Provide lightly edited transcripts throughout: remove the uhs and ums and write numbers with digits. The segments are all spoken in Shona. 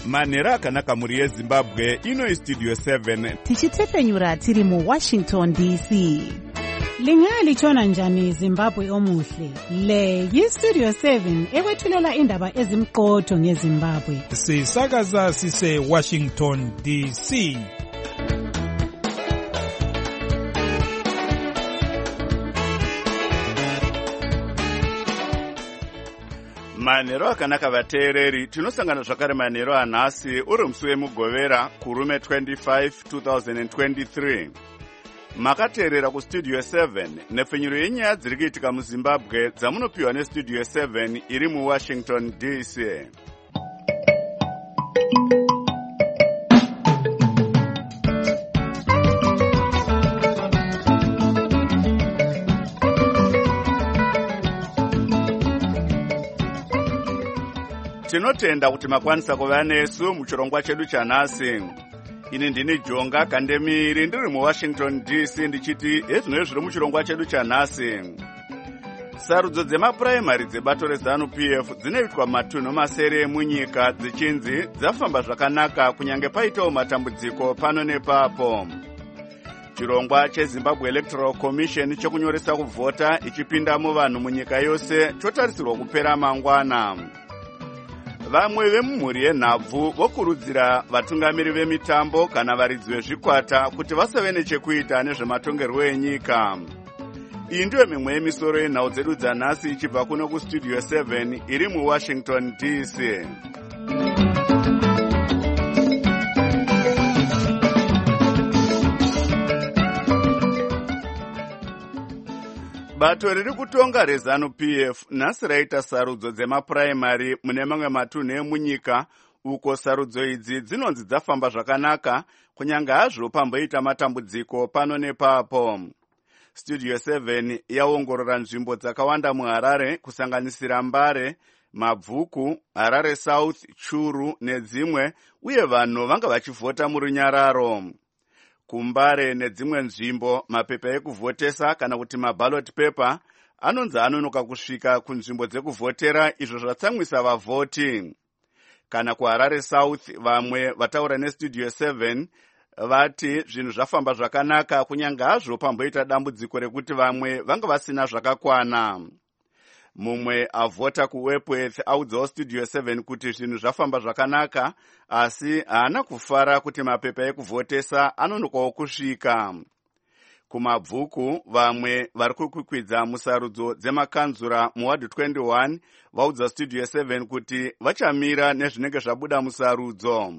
manhero akanaka muri yezimbabwe. Ino istudio 7 tichitefenyura tiri muWashington DC. Lingalitshona njani Zimbabwe omuhle? Le yistudio 7 ekwethulela indaba ezimqotho ngeZimbabwe. Sisakaza sise Washington DC. manhero akanaka vateereri. Tinosangana zvakare manhero anhasi uri musi wemugovera kurume 25 2023. Makateerera kustudio 7 nepfenyuro yenyaya dziri kuitika muZimbabwe dzamunopiwa nestudio 7 iri muWashington DC. Tinotenda kuti makwanisa kuva nesu muchirongwa chedu chanhasi. Ini ndini Jonga Kandemiri ndiri muWashington DC ndichiti ezvinoi zviri muchirongwa chedu chanhasi. Sarudzo dzemapuraimari dzebato reZANU-PF dzinoitwa matunhu masere munyika dzichinzi dzafamba zvakanaka kunyange paitawo matambudziko pano nepapo. Chirongwa cheZimbabwe Electoral Commission chekunyoresa kuvhota ichipinda muvanhu munyika yose chotarisirwa kupera mangwana. Vamwe vemumhuri yenhabvu vokurudzira vatungamiri vemitambo kana varidzi vezvikwata kuti vasave nechekuita nezvematongerwo enyika. Iyi ndiyo mimwe yemisoro yenhau dzedu dzanhasi ichibva kuno kustudio 7 iri muWashington DC. Bato riri kutonga reZANU-PF nhasi raita sarudzo dzemapuraimari mune mamwe matunhu emunyika uko sarudzo idzi dzinonzi dzafamba zvakanaka kunyange hazvo pamboita matambudziko pano nepapo. Studio 7 yaongorora nzvimbo dzakawanda muHarare kusanganisira Mbare, Mabvuku, Harare South, Churu nedzimwe, uye vanhu vanga vachivhota murunyararo. Kumbare nedzimwe nzvimbo mapepa ekuvhotesa kana kuti maballot paper anonzi anonoka kusvika kunzvimbo dzekuvhotera, izvo zvatsamwisa vavhoti. Kana kuHarare South vamwe vataura nestudio 7 vati zvinhu zvafamba zvakanaka kunyange hazvo pamboita dambudziko rekuti vamwe vanga vasina zvakakwana. Mumwe avhota kuWepworth audzawo studio 7 kuti zvinhu zvafamba zvakanaka asi haana kufara kuti mapepa ekuvhotesa anonokawo kusvika. Kumabvuku vamwe vari kukwikwidza musarudzo dzemakanzura muward 21 vaudza studio 7 kuti vachamira nezvinenge zvabuda musarudzo.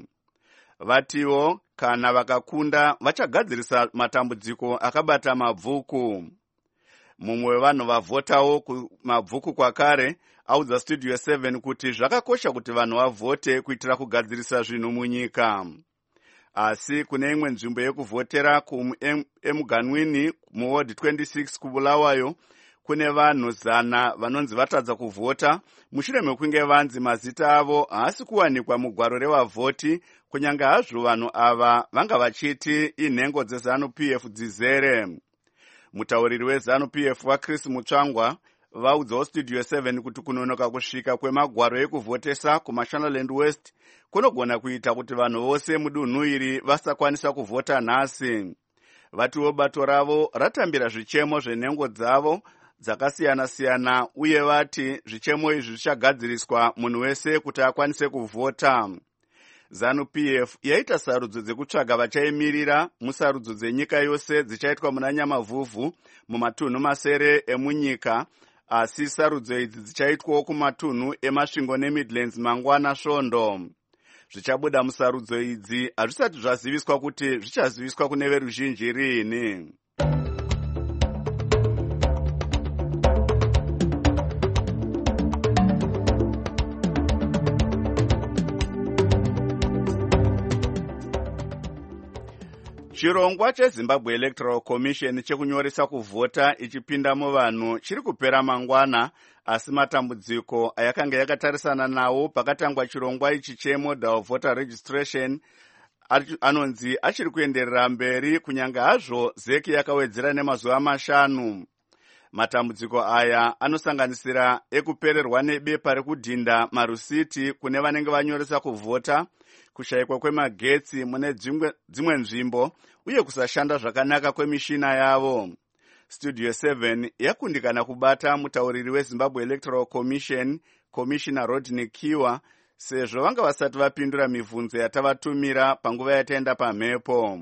Vatiwo kana vakakunda vachagadzirisa matambudziko akabata Mabvuku. Mumwe wevanhu vavhotawo kuMabvuku kwakare audza studio 7 kuti zvakakosha kuti vanhu vavhote kuitira kugadzirisa zvinhu munyika. Asi kune imwe nzvimbo yekuvhotera emuganwini muward 26 kuBulawayo kune vanhu 100 vanonzi vatadza kuvhota mushure mekunge vanzi mazita avo haasi kuwanikwa mugwaro revavhoti kunyange hazvo vanhu ava vanga vachiti inhengo dzeZANU-PF dzizere. Mutauriri weZANU-PF waChris Mutsvangwa vaudzawo studio 7 kuti kunonoka kusvika kwemagwaro ekuvhotesa kuMashonaland West kunogona kuita kuti vanhu vose mudunhu iri vasakwanisa kuvhota nhasi. Vatiwo bato ravo ratambira zvichemo zvenhengo dzavo dzakasiyana-siyana uye vati zvichemo izvi zvichagadziriswa munhu wese kuti akwanise kuvhota. ZANU-PF yaita sarudzo dzekutsvaga vachaimirira musarudzo dzenyika yose dzichaitwa muna Nyamavhuvhu mumatunhu masere emunyika, asi sarudzo idzi dzichaitwawo kumatunhu eMasvingo neMidlands mangwana svondo. Zvichabuda musarudzo idzi hazvisati zvaziviswa kuti zvichaziviswa kune veruzhinji riini. Chirongwa cheZimbabwe Electoral Commission chekunyoresa kuvhota ichipinda muvanhu chiri kupera mangwana, asi matambudziko ayakanga yakatarisana nawo pakatangwa chirongwa ichi chemodel voter registration anonzi achiri kuenderera mberi kunyange hazvo zeki yakawedzera nemazuva 5. Matambudziko aya anosanganisira ekupererwa nebepa rekudhinda marusiti kune vanenge vanyoresa kuvhota, kushayikwa kwemagetsi mune dzimwe nzvimbo uye kusashanda zvakanaka kwemishina yavo. Studio 7 yakundikana kubata mutauriri weZimbabwe Electoral Commission, Commissioner Rodney Kiwa, sezvo vanga vasati vapindura mibvunzo yatavatumira panguva yataenda pamhepo.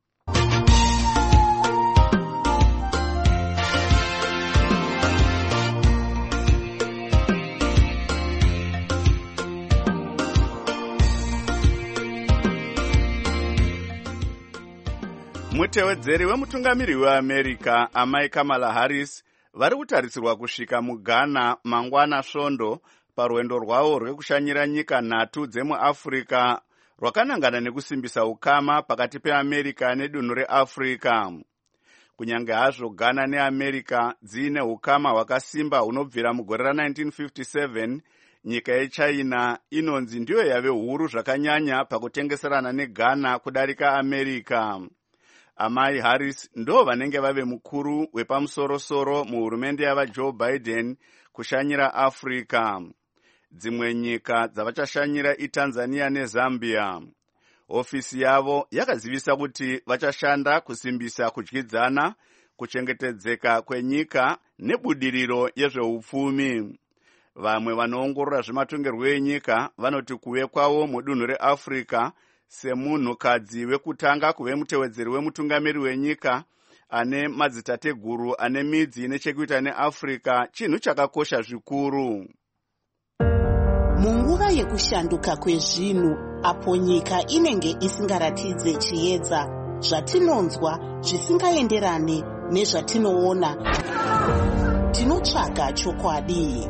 Mutevedzeri wemutungamiri weAmerica amai Kamala Harris vari kutarisirwa kusvika muGhana mangwana svondo parwendo rwavo rwekushanyira nyika 3 dzemuAfrica rwakanangana nekusimbisa ukama pakati peAmerica nedunhu reAfrica. Kunyange hazvo Ghana neAmerica dziine ukama hwakasimba hunobvira mugore ra1957, nyika yeChina inonzi ndiyo yave huru zvakanyanya pakutengeserana neGhana kudarika America. Amai Harris ndo vanenge vave mukuru wepamusoro-soro muhurumende yava Joe Biden kushanyira Africa. Dzimwe nyika dzavachashanyira iTanzania neZambia. Ofisi yavo yakazivisa kuti vachashanda kusimbisa kudyidzana, kuchengetedzeka kwenyika nebudiriro yezveupfumi. Vamwe vanoongorora zvematongerwo enyika vanoti kuve kwavo mudunhu reAfrica semunhukadzi wekutanga kuve mutevedzeri wemutungamiri wenyika ane madzitateguru ane midzi nechekuita neAfrica chinhu chakakosha zvikuru. Munguva yekushanduka kwezvinhu, apo nyika inenge isingaratidze chiedza, zvatinonzwa zvisingaenderane nezvatinoona, tinotsvaga chokwadi.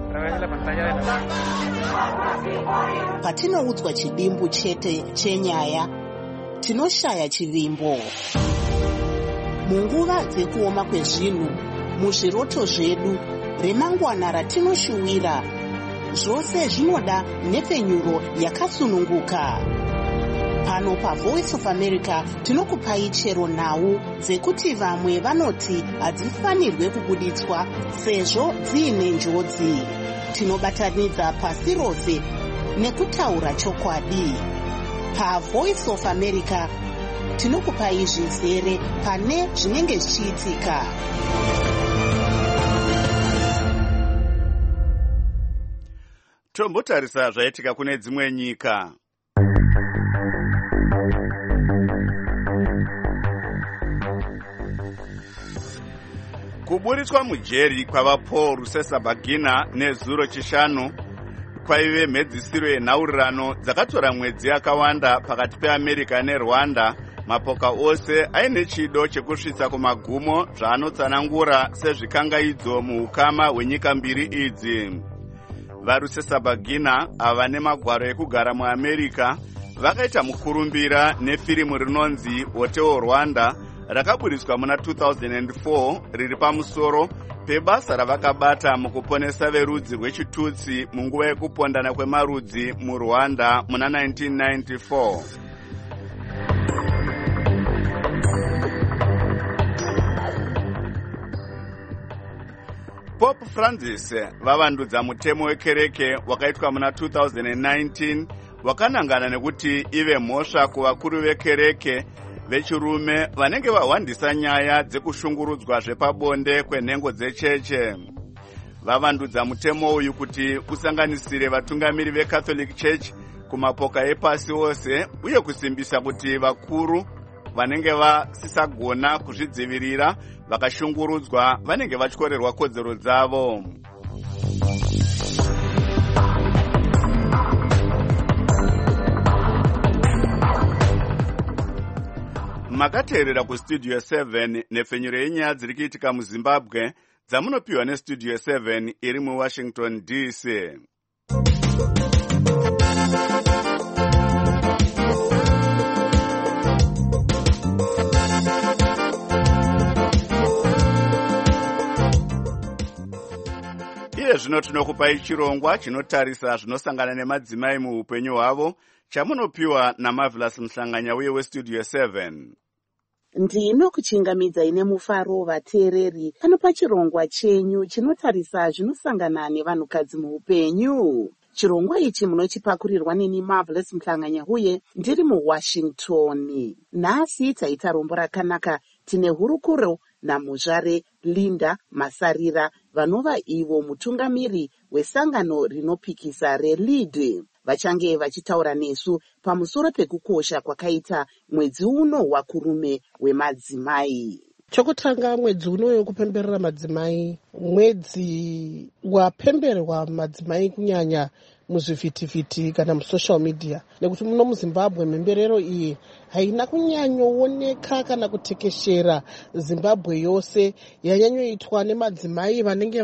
Patinoudzwa chidimbu chete chenyaya, tinoshaya chivimbo. Munguva dzekuoma kwezvinhu, muzviroto zvedu, remangwana ratinoshuwira, zvose zvinoda nhepfenyuro yakasununguka. Pano paVoice of America tinokupai chero nhau dzekuti vamwe vanoti hadzifanirwe kubuditswa sezvo dziine njodzi. Tinobatanidza pasi rose nekutaura chokwadi. PaVoice of America tinokupai zvizere pane zvinenge zvichiitika. Tombotarisa zvaitika kune dzimwe nyika. Kuburitswa mujeri kwava Paul Rusesabagina nezuro chishanu kwaive mhedzisiro yenhaurirano dzakatora mwedzi yakawanda pakati peAmerica neRwanda, mapoka ose aine chido chekusvitsa kumagumo zvaanotsanangura sezvikangaidzo muukama hwenyika mbiri idzi. VaRusesabagina ava nemagwaro ekugara muAmerica vakaita mukurumbira nefirimu rinonzi Hotel Rwanda rakaburitswa muna 2004 riri pamusoro pebasa ravakabata mukuponesa verudzi rwechitutsi munguva yekupondana kwemarudzi muRwanda muna 1994. Pope Francis vavandudza mutemo wekereke wakaitwa muna 2019 wakanangana nekuti ive mhosva kuvakuru vekereke vechirume vanenge vahwandisa nyaya dzekushungurudzwa zvepabonde kwenhengo dzecheche. Vavandudza mutemo uyu kuti usanganisire vatungamiri veCatholic Church kumapoka epasi ose uye kusimbisa kuti vakuru vanenge vasisagona kuzvidzivirira vakashungurudzwa vanenge vachkorerwa kodzero dzavo. Makateerera kuStudio 7 nepfenyuro yenyaya dziri kuitika muZimbabwe dzamunopiwa neStudio 7 iri muWashington DC. Iye zvino tinokupai chirongwa chinotarisa zvinosangana nemadzimai muupenyu hwavo chamunopiwa naMarvelous Mhlanganya uye weStudio 7. Ndino kuchingamidza ine mufaro vateereri pano pachirongwa chenyu chinotarisa zvinosangana nevanhukadzi muupenyu. Chirongwa ichi munochipakurirwa neni Marvelous Mhlanganya uye ndiri muWashington. Nhasi taita rombo rakanaka. Tine hurukuro namuzvare Linda Masarira vanova ivo mutungamiri wesangano rinopikisa reLead. Vachange vachitaura nesu pamusoro pekukosha kwakaita mwedzi uno wakurume wemadzimai. Chokutanga, mwedzi uno wekupemberera madzimai, mwedzi wapemberwa madzimai kunyanya muzvivhitivhiti kana musocial media, nekuti muno muZimbabwe mhemberero iyi haina kunyanyooneka kana kutekeshera Zimbabwe yose. Yanyanyoitwa nemadzimai vanenge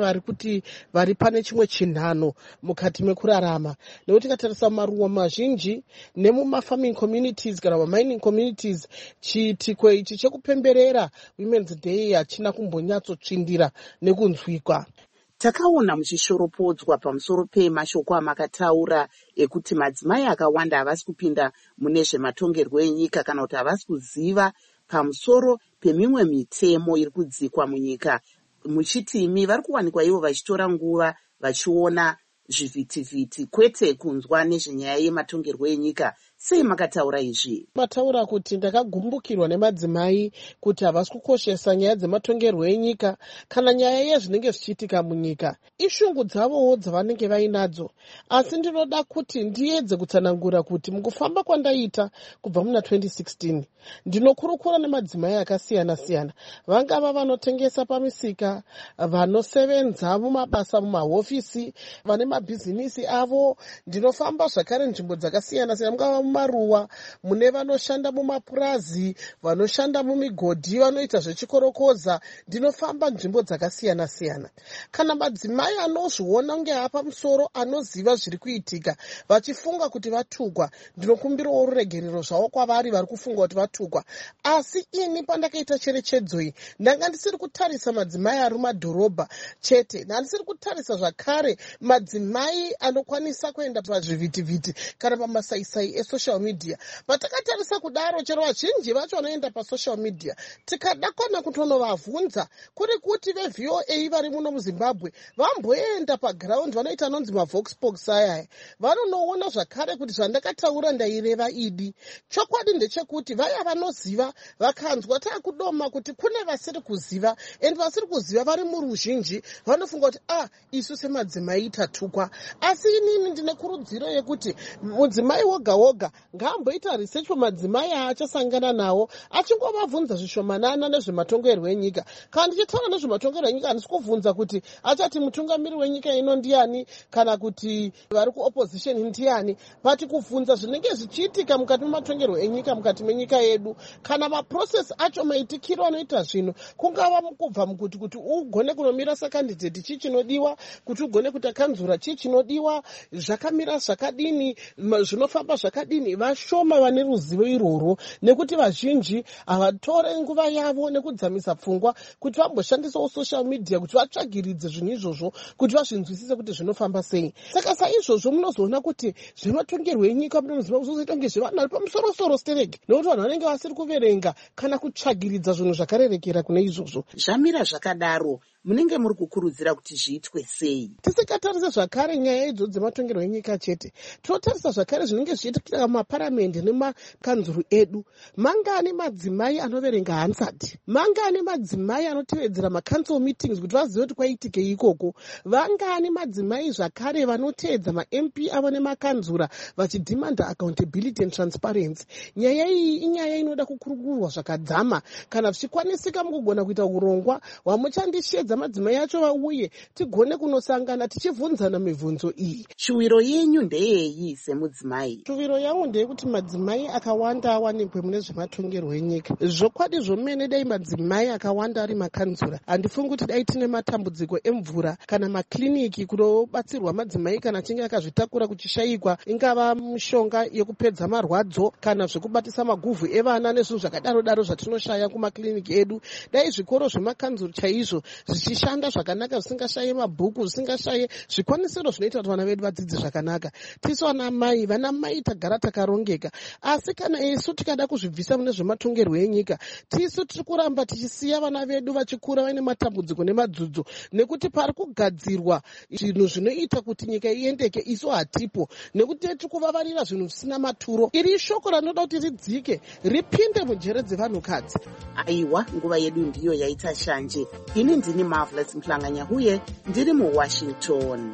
vari pane chimwe chinhano mukati mekurarama, nekuti tikatarisa maruwa mazhinji nemuma-farming communities kana ma-mining communities, chiitiko ichi chekupemberera Women's Day hachina kumbonyatsotsvindira nekunzwikwa. Takaona muchishoropodzwa pamusoro pemashoko amakataura ekuti madzimai akawanda havasi kupinda mune zvematongerwo enyika kana kuti havasi kuziva pamusoro pemimwe mitemo iri kudzikwa munyika. Muchiti imi vari kuwanikwa ivo vachitora nguva vachiona zvivhitivhiti kwete kunzwa nezvenyaya yematongerwo enyika. Sei makataura izvi? Mataura kuti ndakagumbukirwa nemadzimai kuti havasi kukoshesa nyaya dzematongerwo enyika kana nyaya yezvinenge zvichiitika munyika. Ishungu dzavowo dzavanenge vainadzo, asi ndinoda kuti ndiedze kutsanangura kuti mukufamba kwandaita kubva muna 2016 ndinokurukura nemadzimai akasiyana-siyana, vangava vanotengesa pamisika, vanosevenza mumabasa mumahofisi, vane mabhizinisi avo. Ndinofamba zvakare nzvimbo dzakasiyana-siyana, mungava mumaruwa, mune vanoshanda mumapurazi, vanoshanda mumigodhi, vanoita zvechikorokoza. Ndinofamba nzvimbo dzakasiyana-siyana. Kana madzimai anozviona kunge apa musoro, anoziva zviri kuitika, vachifunga kuti vatugwa, ndinokumbirawo ruregerero zvavo kwavari vari kufunga kuti vatugwa. Asi ini pandakaita cherechedzo iyi, ndanga ndisiri kutarisa madzimai ari mumadhorobha chete, handisiri kutarisa zvakare madzimai anokwanisa kuenda pazvivhitivhiti kana pamasaisai esocial media. Patakatarisa kudaro, chero vazhinji vacho vanoenda pasocial media, tikada kona kutonovabvunza kuri kuti veVOA vari muno muZimbabwe vamboenda paground, vanoita nonzi mavoxbox ayaya, vanonoona zvakare kuti zvandakataura ndaireva idi. Chokwadi ndechekuti vaya vanoziva vakanzwa taakudoma kuti kune vasiri kuziva, and vasiri kuziva vari muruzhinji vanofunga kuti isu semadzimai tatukwa. Asi inini ndine kurudziro yekuti mudzimai woga-woga ngaamboita research pamadzimai aachasangana nawo, achingovabvunza zvishomanana nezvematongerwo enyika. Kana ndichitaura nezvematongerwo enyika, handisi kuvhunza kuti achati mutungamiri wenyika ino ndiani kana kuti vari kuopposition ndiani, pati kuvhunza zvinenge zvichiitika mukati mematongerwo enyika mukati menyika yedu, kana maprocess acho maitikiro anoita zvino, kungava mukubva mukuti kuti ugone kunomira sakandidheti chii chinodiwa, kuti ugone kuita kanzura chii chinodiwa, zvakamira zvakadini, zvinofamba zvakadini. Vashoma vane ruzivo irworwo, nekuti vazhinji havatore nguva yavo nekudzamisa pfungwa kuti vamboshandisawo social media kuti vatsvagiridze zvinhu izvozvo, kuti vazvinzwisise kuti zvinofamba sei. Saka saizvozvo munozoona kuti zvematongerwo enyika munozoita kunge zvevanhu vari pamusoro-soro stereki, nekuti vanhu vanenge vasiri kuverenga kana kutsvagiridza zvinhu zvakarerekera kune izvozvo. Zvamira zvakadaro, munenge muri kukurudzira kuti zviitwe sei? Tisikatarisa zvakare nyaya idzo dzematongerwo enyika chete, tinotarisa zvakare zvinenge zvichiitika mumaparamende nemakanzuru edu. Mangani madzimai anoverenga Hansard, mangani madzimai anotevedzera macancel meetings kuti vazive kuti kwaitikei ikoko, vangani madzimai zvakare vanoteedza maMP avo nemakanzura vachidhimanda accountability and transparency. Nyaya iyi inyaya inoda kukurukurwa zvakadzama. Kana zvichikwanisika mukugona kuita urongwa hwamuchandishedza madzimai acho vauye tigone kunosangana tichibvunzana mibvunzo iyi. Shuwiro yenyu ndeyeyi semudzimai? Shuwiro yangu ndeyekuti madzimai akawanda awanikwe mune zvematongerwo enyika. Zvokwadi zvomene dai madzimai akawanda ari makanzura, handifungi kuti dai tine matambudziko emvura kana makliniki kunobatsirwa madzimai kana achinge akazvitakura kuchishayikwa, ingava mishonga yekupedza marwadzo kana zvekubatisa maguvhu evana nezvinhu zvakadaro-daro zvatinoshaya kumakliniki edu. Dai zvikoro zvemakanzuru chaizvo zvichishanda zvakanaka, zvisingashaye mabhuku, zvisingashaye zvikwanisiro zvinoita kuti vana vedu vadzidze zvakanaka. Tisu vana mai tagara takarongeka, asi kana isu tikada kuzvibvisa mune zvematongerwo enyika, tisu tiri kuramba tichisiya vana vedu vachikura vaine matambudziko nemadzudzu, nekuti pari kugadzirwa zvinhu zvinoita kuti nyika iendeke, isu hatipo, nekuti tiri kuvavarira zvinhu zvisina maturo. Iri shoko ranoda kuti ridzike ripinde munjere dzevanhukadzi. Aiwa, nguva yedu ndiyo yaita shanje. Ini ndini Marvelous Mhlanganya huye ndiri muWashington.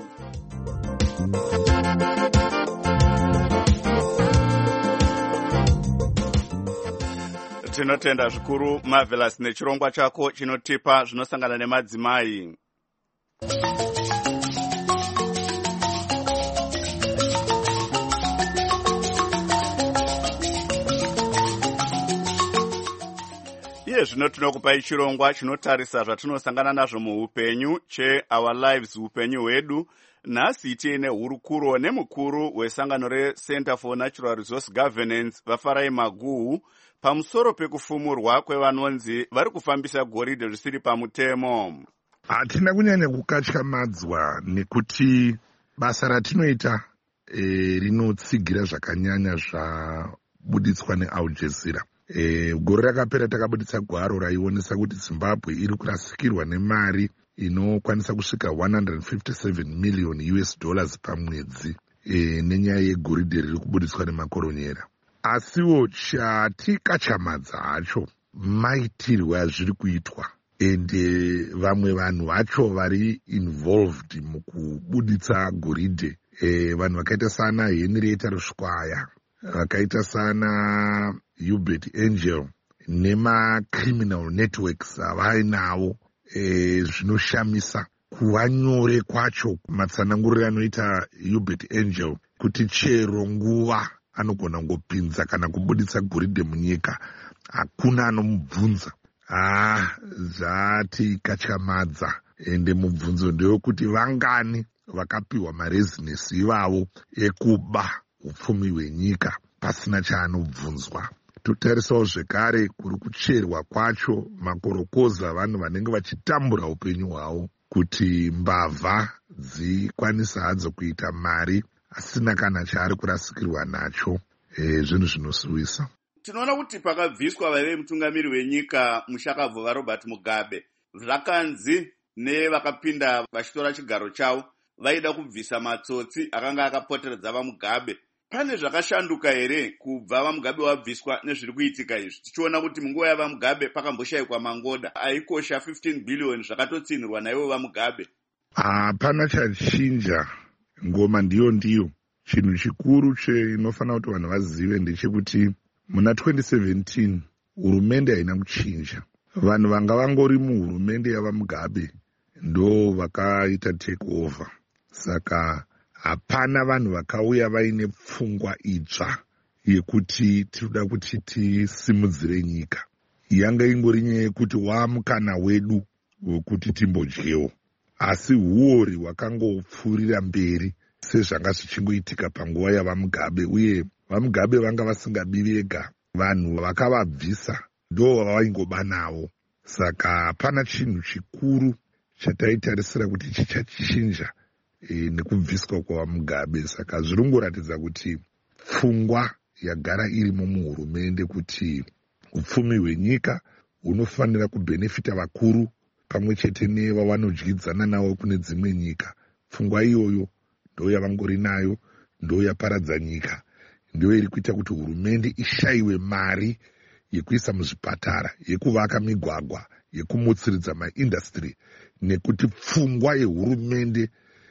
Tinotenda zvikuru Marvelous nechirongwa chako chinotipa zvinosangana nemadzimai. Iye zvino tinokupai chirongwa chinotarisa zvatinosangana nazvo muupenyu che-Our Lives, upenyu hwedu. Nhasi tiine hurukuro nemukuru wesangano reCenter for Natural Resource Governance Vafarai Maguhu pamusoro pekufumurwa kwevanonzi vari kufambisa goridhe zvisiri pamutemo. Hatina kunyanya kukatyamadzwa nekuti basa ratinoita rinotsigira zvakanyanya zvabuditswa neAl Jazeera. Gore rakapera takabuditsa gwaro raionesa kuti Zimbabwe iri kurasikirwa nemari inokwanisa kusvika $157 million pamwedzi nenyaya yegoridhe riri kubuditswa nemakoronyera. Asiwo chatikatyamadza hacho maitirwe azviri kuitwa, ende vamwe vanhu vacho vari involved mukubuditsa goridhe, vanhu vakaita sana Henrietta Rushwaya, vakaita sana Hubert Angel nemacriminal networks avainawo, zvinoshamisa kuva nyore kwacho matsananguriro anoita Hubert Angel kuti chero nguva anogona kungopinza kana kubuditsa goridhe munyika, hakuna anomubvunza. Zvatikatyamadza, ende mubvunzo ndewekuti vangani vakapiwa marezinesi ivavo ekuba upfumi hwenyika pasina chaanobvunzwa. Totarisawo zvekare kuri kucherwa kwacho makorokoza vanhu vanenge vachitambura upenyu hwavo kuti mbavha dzikwanisa hadzo kuita mari asina kana chaari kurasikirwa nacho, zvinhu zvinosiwisa. Tinoona kuti pakabviswa vaive mutungamiri wenyika mushakabvu vaRobert Mugabe, zvakanzi nevakapinda vachitora chigaro chavo vaida kubvisa matsotsi akanga akapoteredza vaMugabe. Pane zvakashanduka here kubva vaMugabe wabviswa nezviri kuitika izvi? Tichiona kuti munguva yavaMugabe pakamboshayikwa mangoda aikosha 15 billion zvakatotsinirwa naivo vaMugabe. Hapana chachinja, ngoma ndiyo. Chinhu chikuru chinofanira kuti vanhu vazive ndechekuti muna 2017 hurumende haina kuchinja. Vanhu vanga vangori muhurumende yavaMugabe ndo vakaita take over. Saka hapana vanhu vakauya vaine pfungwa itsva yekuti tinoda kuti tisimudzire nyika. Yanga ingori nyaya yekuti wamukana wedu wekuti timbodyewo, asi huori hwakangopfuurira mberi sezvanga zvichingoitika panguva yavaMugabe, uye vaMugabe vanga vasingadi vega, vanhu vakavabvisa ndo vavaingoba navo. Saka hapana chinhu chikuru chataitarisira kuti chichachinja nekubviswa kwavaMugabe. Saka zvirongoratidza kuti pfungwa yagara irimo muhurumende kuti upfumi hwenyika hunofanira kubhenefita vakuru pamwe chete nevavanodyidzana navo kune dzimwe nyika. Pfungwa iyoyo ndo yavangori nayo, ndo yaparadza nyika, ndo iri kuita kuti hurumende ishayiwe mari yekuisa muzvipatara, yekuvaka migwagwa, yekumutsiridza maindastry, nekuti pfungwa yehurumende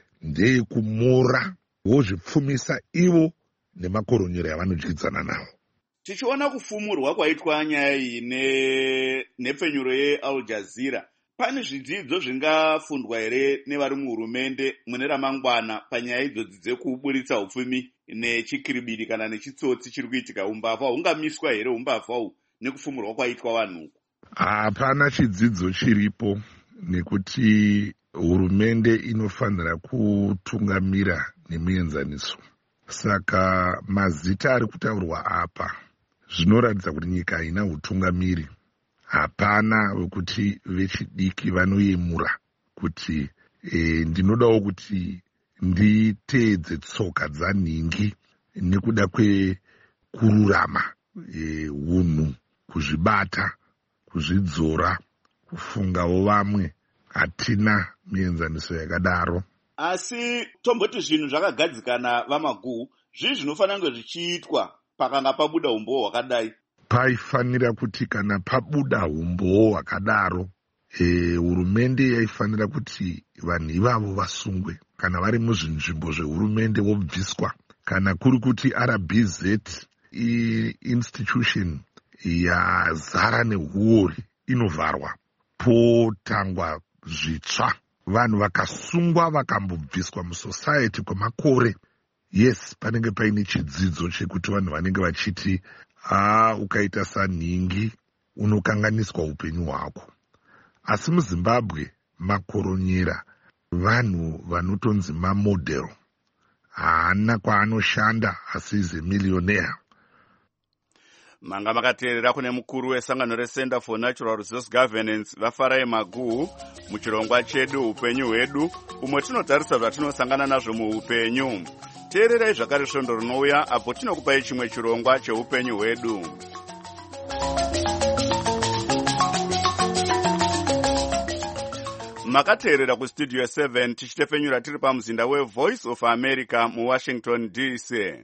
ndeyekumora vozvipfumisa ivo nemakoronyera yavanodyidzana navo. Tichiona kufumurwa kwaitwa nyaya iyi nepfenyuro yeAl Jazeera, pane zvidzidzo zvingafundwa here nevari muhurumende mune ramangwana panyaya idzodzi dzekuburitsa upfumi nechikiribidi kana nechitsotsi chiri kuitika? Umbavha hungamiswa here umbavha uhu nekufumurwa kwaitwa vanhu? Hapana chidzidzo chiripo, nekuti hurumende inofanira kutungamira nemuenzaniso. Saka mazita ari kutaurwa apa zvinoratidza kuti nyika haina utungamiri. Hapana wekuti vechidiki vanoyemura kuti ndinodawo kuti nditeedze tsoka dzanhingi nekuda kwekururama, unhu, kuzvibata, kuzvidzora, kufungawo vamwe. Hatina mienzaniso yakadaro. Asi tomboti zvinhu zvakagadzikana vamaguhu, zvii zvinofanira kunge zvichiitwa pakanga pabuda umbowo hwakadai? Paifanira kuti kana pabuda umbowo hwakadaro, hurumende yaifanira kuti vanhu ivavo vasungwe. Kana vari muzvinzvimbo zvehurumende vobviswa. Kana kuri kuti RBZ institution yazara nehuori inovharwa, potangwa zvitsva, vanhu vakasungwa vakambobviswa musociety kwemakore. Yes, panenge paine chidzidzo chekuti vanhu vanenge vachiti ukaita sanhingi unokanganiswa upenyu hwako. Asi muZimbabwe makoronyera vanhu vanotonzi mamodel, haana kwaanoshanda asi is a millionaire. Manga makateerera kune mukuru wesangano reCenter for Natural Resource Governance vaFarai Maguhu muchirongwa chedu upenyu hwedu, umwe tinotarisa zvatinosangana nazvo muupenyu. Teererai zvakare svondo rinouya apo tinokupai chimwe chirongwa cheupenyu hwedu. Makateerera kustudio 7 tichitefenyura tiri pamuzinda weVoice of America muWashington DC.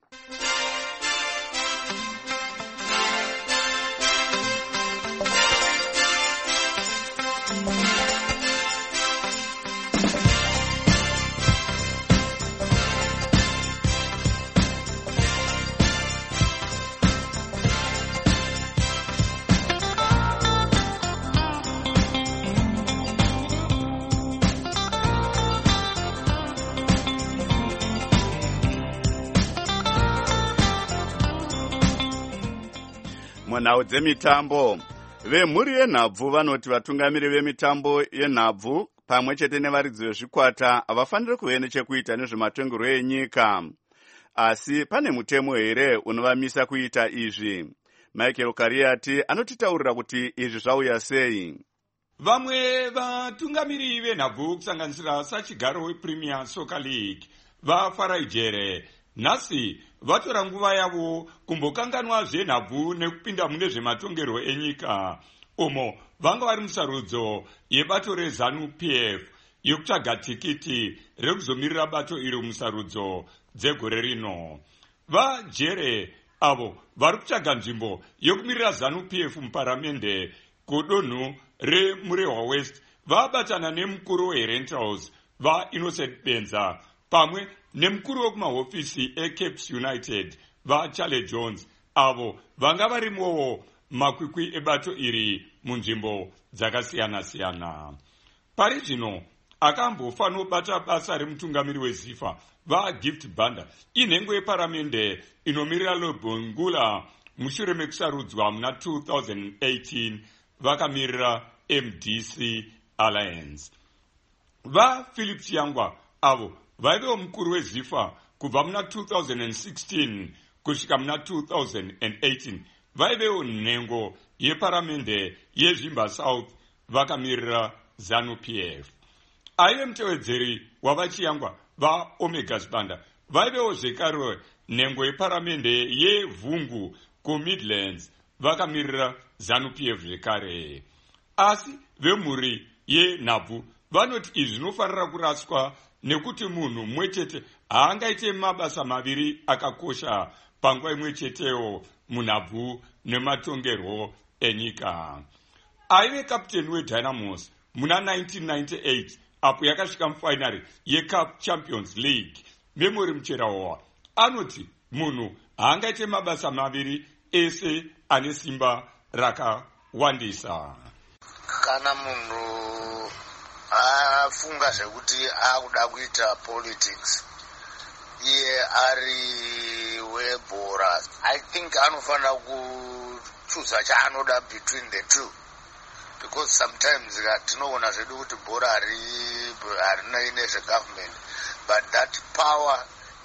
Munhau dzemitambo, vemhuri yenhabvu vanoti vatungamiri vemitambo yenhabvu pamwe chete nevaridzi vezvikwata havafaniri kuve nechekuita nezvematongerwo enyika. Asi pane mutemo here unovamisa kuita izvi? Michael Kariati anotitaurira kuti izvi zvauya sei. Vamwe vatungamiri venhabvu kusanganisira sachigaro wePremier Soccer League vaFarai Jere nhasi vatora nguva yavo kumbokanganwa zvenhabvu nekupinda mune zvematongerwo enyika, umo vanga vari musarudzo yebato reZANU-PF yokutsvaga tikiti rekuzomirira bato iri musarudzo dzegore rino. VaJere avo vari kutsvaga nzvimbo yokumirira ZANU-PF muparamende kudonhu reMurehwa West vabatana nemukuru weRentals vaInnocent Benza pamwe nemukuru wekumahofisi eCapes United vaCharlie Jones, avo vanga varimowo makwikwi ebato iri munzvimbo dzakasiyana-siyana. Pari zvino akambofanira kubata basa remutungamiri weZIFA vaGift Banda inhengo yeparamende inomirira Lobongula mushure mekusarudzwa muna 2018 vakamirira MDC Alliance. VaPhilip Chiyangwa avo vaivewo mukuru weZIFA kubva muna 2016 kusvika muna 2018 vaivewo nhengo yeparamende yeZvimba South vakamirira ZANU-PF. Aive mutevedzeri wavaChiyangwa vaOmegas Banda vaivewo zvekare nhengo yeparamende yeVhungu kuMidlands vakamirira ZANU-PF zvekare. Asi vemhuri yenhabvu vanoti izvi zvinofanira kuraswa nekuti munhu mumwe chete haangaite mabasa maviri akakosha panguva imwe cheteyo munhabvu nematongerwo enyika. Aive kapteni weDynamos muna 1998 apo yakasvika mufainari yeCup Champions League. Memory Mucherawa anoti munhu haangaite mabasa maviri ese ane simba rakawandisa. Kana munhu afunga zvekuti akuda kuita politics iye ari webhora, I think anofanira kuchuza chaanoda between the two, because sometimes tinoona zvedu kuti bhora harina nezvegovernment, but that power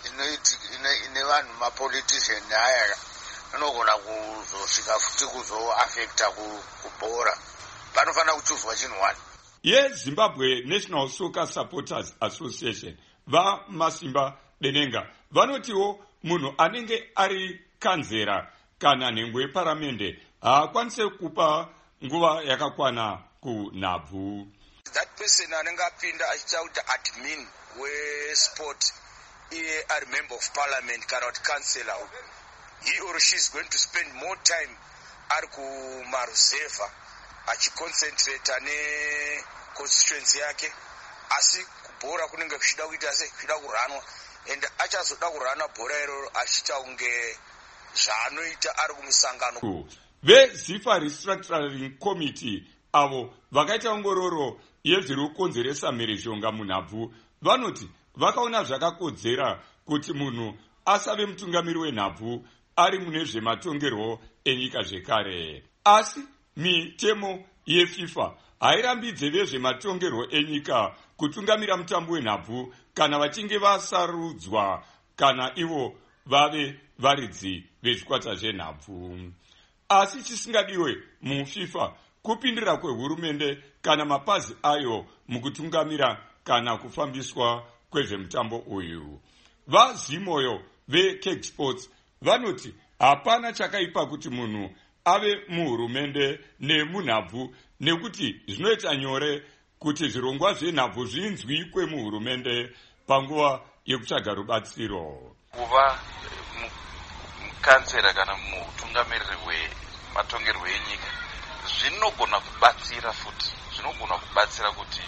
ine vanhu mapolitician aya anogona kuzosvika futi kuzoafecta kubhora. Panofanira kuchuzwa chinhu one. yeZimbabwe National Soccer Supporters Association vaMasimba Denenga vanotiwo munhu anenge ari kanzera kana nhengo yeparamende haakwanise kupa nguva yakakwana kunhabvu. That person anenge apinda achiita kuti admin wesport iye ari member of parliament kana kuti councillor, he or she is going to spend more time ari kumaruzeva achiconcentrate neconstituency yake, asi kubhora kunenge kuchida kuita se kuchida kuranwa, and achazoda kurana bhora iroro achiita kunge zvaanoita ari kumusangano. VeZIFA Restructuring Committee avo vakaita ongororo yezviri kukonzeresa mherezhonga munhabvu vanoti vakaona zvakakodzera kuti munhu asave mutungamiri wenhabvu ari mune zvematongerwo enyika zvekare. Asi mitemo yeFIFA hairambidze vezvematongerwo enyika kutungamira mutambo wenhabvu kana vachinge vasarudzwa kana ivo vave varidzi vezvikwata zvenhabvu. Asi chisingadiwe muFIFA kupindira kwehurumende kana mapazi ayo mukutungamira kana kufambiswa kwezvemutambo uyu. VaZimoyo veCake Sports vanoti hapana chakaipa kuti munhu ave muhurumende nemunhabvu nekuti zvinoita nyore kuti zvirongwa zvenhabvu zvinzwikwe muhurumende panguva yekutsvaga rubatsiro. Kuva mukansera kana mutungamiriri wematongerwo enyika zvinogona kubatsira futi, zvinogona kubatsira kuti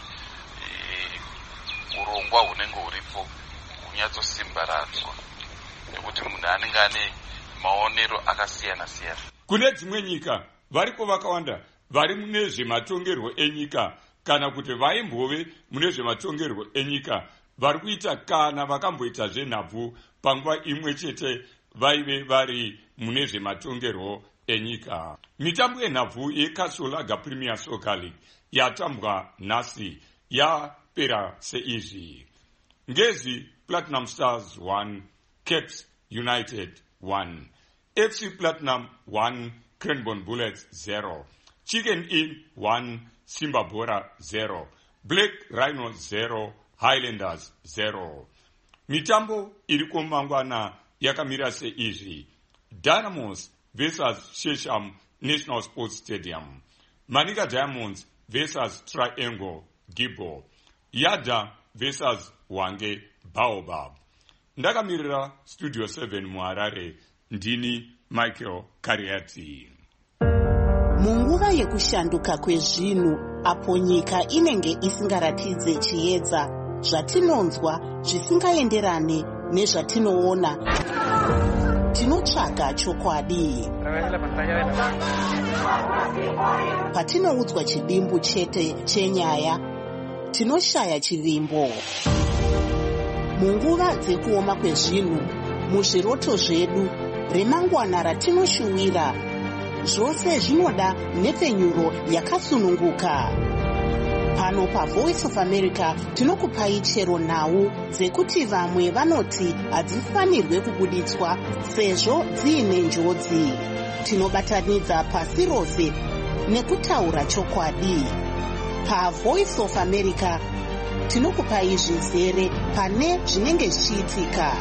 urongwa hunenge huripo hunyatsosimbaradzwa nekuti munhu anenge ane maonero akasiyana siyana. Kune dzimwe nyika variko vakawanda vari mune zvematongerwo enyika kana kuti vaimbove mune zvematongerwo enyika vari kuita kana vakamboita zvenhabvu panguva imwe chete vaive vari mune zvematongerwo enyika. Mitambo yenhabvu yeKasolaga Premier Soccer League yatambwa nhasi yapera seizvi: Ngezi Platinum Stars 1, Caps United 1, FC Platinum 1, Cranbourne Bullets 0, Chicken Inn 1, Simba Bora 0, Black Rhino 0, Highlanders 0. Mitambo iriko mangwana yakamira seizvi: Dynamos versus Shesham National Sports Stadium, Manika Diamonds versus Triangle Gibbo, Yada versus Wange Baobab. Ndakamirira Studio 7 muHarare, ndini Michael Kariati. Munguva yekushanduka kwezvinhu apo nyika inenge isingaratidze chiedza, zvatinonzwa zvisingaenderane nezvatinoona, tinotsvaga chokwadi. Patinoudzwa chidimbu chete chenyaya, tinoshaya chivimbo. Munguva dzekuoma kwezvinhu, muzviroto zvedu, remangwana ratinoshuwira, zvose zvinoda nhepfenyuro yakasununguka. Pano paVoice of America tinokupai chero nhau dzekuti vamwe vanoti hadzifanirwe kubuditswa sezvo dziine njodzi. Tinobatanidza pasi rose nekutaura chokwadi. PaVoice of America tinokupai zvizere pane zvinenge zvichiitika.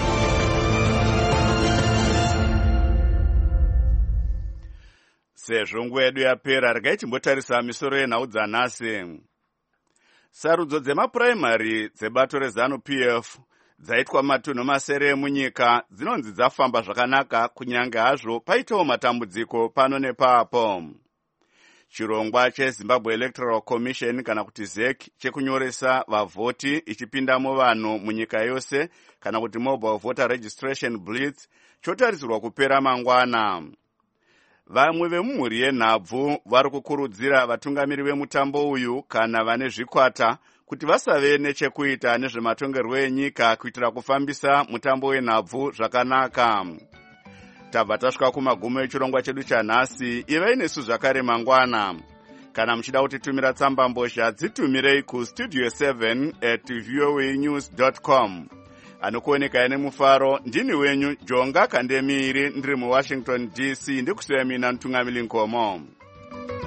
Sezvo nguva yedu yapera, regai timbotarisa misoro yenhau dzanhasi. Sarudzo dzemapuraimari dzebato reZANU-PF dzaitwa matunhu masere emunyika dzinonzi dzafamba zvakanaka kunyange hazvo paitawo matambudziko pano nepapo. Chirongwa cheZimbabwe Electoral Commission kana kuti ZEC chekunyoresa vavhoti ichipindamo vanhu munyika yose kana kuti Mobile Voter Registration Blitz chotarisirwa kupera mangwana. Vamwe vemumhuri yenhabvu vari kukurudzira vatungamiri vemutambo uyu kana vane zvikwata kuti vasave nechekuita nezvematongerwo enyika kuitira kufambisa mutambo wenhabvu zvakanaka. Tabva tasvika kumagumo echirongwa chedu chanhasi. Ivai nesu zvakare mangwana. Kana muchida kutitumira tsamba mbozha dzitumirei kustudio 7@voanews.com. Anokuoneka nemufaro ndini wenyu Jonga Kandemiri ndiri muWashington DC, ndikusiya mina Ntungamili Nkomo.